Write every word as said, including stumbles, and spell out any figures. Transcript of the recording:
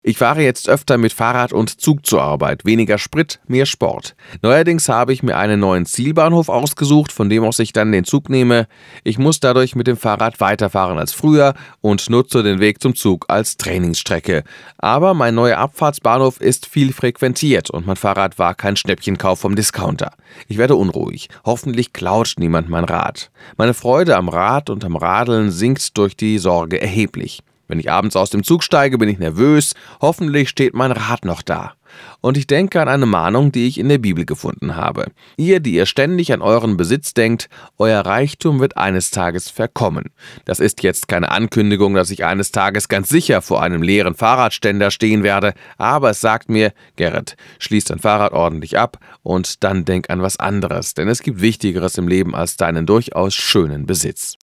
Ich fahre jetzt öfter mit Fahrrad und Zug zur Arbeit. Weniger Sprit, mehr Sport. Neuerdings habe ich mir einen neuen Zielbahnhof ausgesucht, von dem aus ich dann den Zug nehme. Ich muss dadurch mit dem Fahrrad weiterfahren als früher und nutze den Weg zum Zug als Trainingsstrecke. Aber mein neuer Abfahrtsbahnhof ist viel frequentiert und mein Fahrrad war kein Schnäppchenkauf vom Discounter. Ich werde unruhig. Hoffentlich klaut niemand mein Rad. Meine Freude am Rad und am Radeln sinkt durch die Sorge erheblich. Wenn ich abends aus dem Zug steige, bin ich nervös. Hoffentlich steht mein Rad noch da. Und ich denke an eine Mahnung, die ich in der Bibel gefunden habe. Ihr, die ihr ständig an euren Besitz denkt, euer Reichtum wird eines Tages verkommen. Das ist jetzt keine Ankündigung, dass ich eines Tages ganz sicher vor einem leeren Fahrradständer stehen werde, aber es sagt mir, Gerrit, schließ dein Fahrrad ordentlich ab und dann denk an was anderes, denn es gibt Wichtigeres im Leben als deinen durchaus schönen Besitz.